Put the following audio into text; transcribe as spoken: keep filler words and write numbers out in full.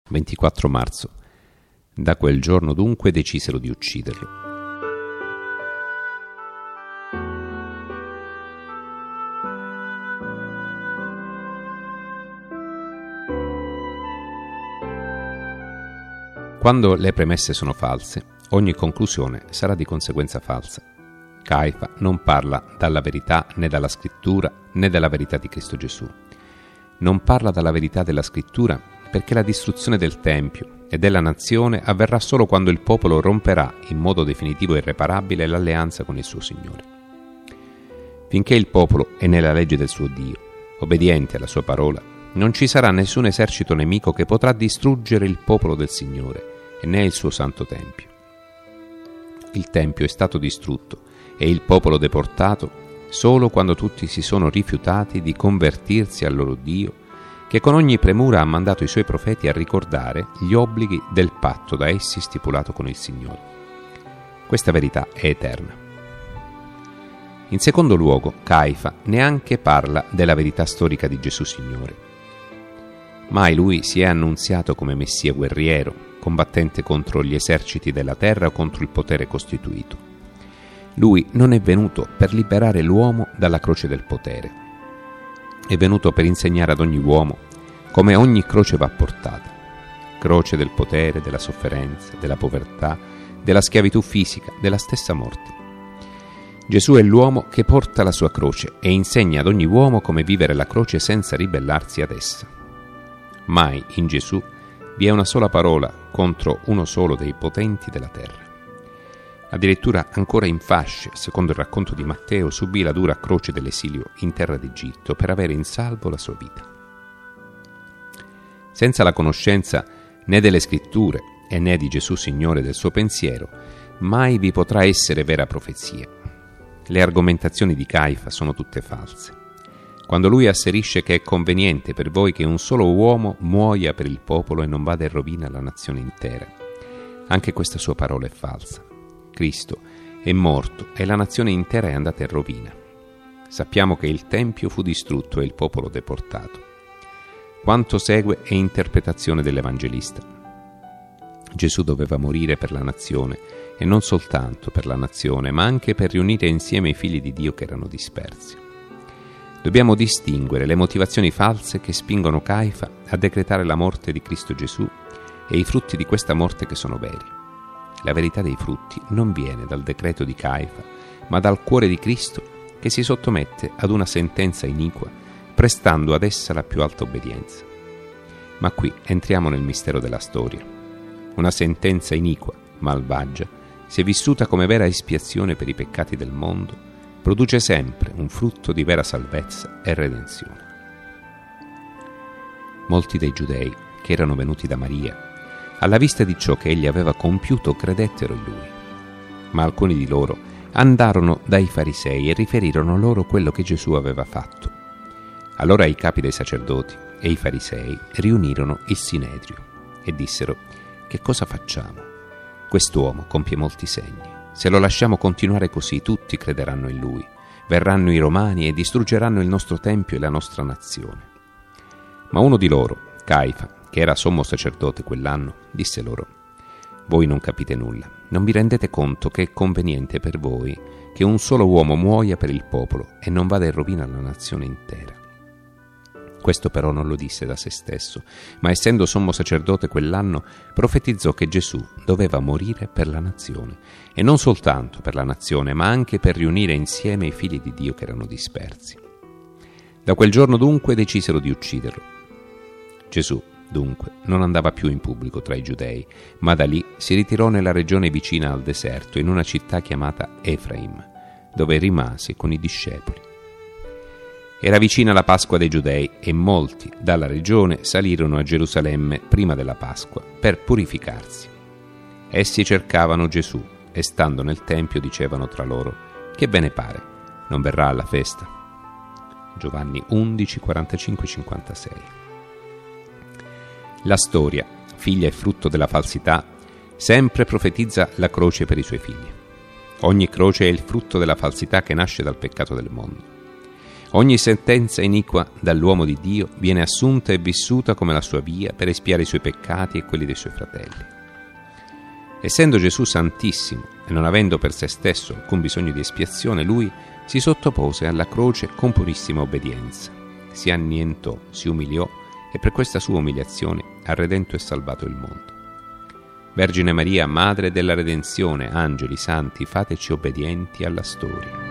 ventiquattro marzo. Da quel giorno dunque decisero di ucciderlo. Quando le premesse sono false, ogni conclusione sarà di conseguenza falsa. Caifa non parla dalla verità né dalla scrittura né della verità di Cristo Gesù. Non parla dalla verità della scrittura perché la distruzione del Tempio e della nazione avverrà solo quando il popolo romperà in modo definitivo e irreparabile l'alleanza con il suo Signore. Finché il popolo è nella legge del suo Dio, obbediente alla sua parola, non ci sarà nessun esercito nemico che potrà distruggere il popolo del Signore e né il suo santo Tempio. Il Tempio è stato distrutto e il popolo deportato solo quando tutti si sono rifiutati di convertirsi al loro Dio, che con ogni premura ha mandato i suoi profeti a ricordare gli obblighi del patto da essi stipulato con il Signore. Questa verità è eterna. In secondo luogo, Caifa neanche parla della verità storica di Gesù Signore. Mai lui si è annunziato come Messia guerriero, combattente contro gli eserciti della terra o contro il potere costituito. Lui non è venuto per liberare l'uomo dalla croce del potere. È venuto per insegnare ad ogni uomo come ogni croce va portata. Croce del potere, della sofferenza, della povertà, della schiavitù fisica, della stessa morte. Gesù è l'uomo che porta la sua croce e insegna ad ogni uomo come vivere la croce senza ribellarsi ad essa. Mai in Gesù vi è una sola parola contro uno solo dei potenti della terra. Addirittura ancora in fasce, secondo il racconto di Matteo, subì la dura croce dell'esilio in terra d'Egitto per avere in salvo la sua vita. Senza la conoscenza né delle scritture e né di Gesù Signore del suo pensiero, mai vi potrà essere vera profezia. Le argomentazioni di Caifa sono tutte false. Quando lui asserisce che è conveniente per voi che un solo uomo muoia per il popolo e non vada in rovina la nazione intera, anche questa sua parola è falsa. Cristo è morto e la nazione intera è andata in rovina. Sappiamo che il Tempio fu distrutto e il popolo deportato. Quanto segue è interpretazione dell'Evangelista. Gesù doveva morire per la nazione e non soltanto per la nazione, ma anche per riunire insieme i figli di Dio che erano dispersi. Dobbiamo distinguere le motivazioni false che spingono Caifa a decretare la morte di Cristo Gesù e i frutti di questa morte che sono veri. La verità dei frutti non viene dal decreto di Caifa, ma dal cuore di Cristo che si sottomette ad una sentenza iniqua, prestando ad essa la più alta obbedienza. Ma qui entriamo nel mistero della storia. Una sentenza iniqua, malvagia, se vissuta come vera espiazione per i peccati del mondo, produce sempre un frutto di vera salvezza e redenzione. Molti dei giudei che erano venuti da Maria, alla vista di ciò che egli aveva compiuto, credettero in lui. Ma alcuni di loro andarono dai farisei e riferirono loro quello che Gesù aveva fatto. Allora i capi dei sacerdoti e i farisei riunirono il Sinedrio e dissero: «Che cosa facciamo? Quest'uomo compie molti segni. Se lo lasciamo continuare così, tutti crederanno in lui. Verranno i Romani e distruggeranno il nostro Tempio e la nostra nazione». Ma uno di loro, Caifa, che era sommo sacerdote quell'anno, disse loro: «Voi non capite nulla, non vi rendete conto che è conveniente per voi che un solo uomo muoia per il popolo e non vada in rovina la nazione intera». Questo però non lo disse da se stesso, ma essendo sommo sacerdote quell'anno, profetizzò che Gesù doveva morire per la nazione, e non soltanto per la nazione, ma anche per riunire insieme i figli di Dio che erano dispersi. Da quel giorno dunque decisero di ucciderlo. Gesù dunque non andava più in pubblico tra i giudei, ma da lì si ritirò nella regione vicina al deserto, in una città chiamata Efraim, dove rimase con i discepoli. Era vicina la Pasqua dei Giudei e molti dalla regione salirono a Gerusalemme prima della Pasqua per purificarsi. Essi cercavano Gesù e stando nel Tempio dicevano tra loro: «Che ve ne pare? Non verrà alla festa?» Giovanni undici, quarantacinque cinquantasei. La storia, figlia e frutto della falsità, sempre profetizza la croce per i suoi figli. Ogni croce è il frutto della falsità che nasce dal peccato del mondo. Ogni sentenza iniqua dall'uomo di Dio viene assunta e vissuta come la sua via per espiare i suoi peccati e quelli dei suoi fratelli. Essendo Gesù santissimo e non avendo per se stesso alcun bisogno di espiazione, lui si sottopose alla croce con purissima obbedienza. Si annientò, si umiliò e per questa sua umiliazione ha redento e salvato il mondo. Vergine Maria, Madre della Redenzione, angeli, santi, fateci obbedienti alla storia.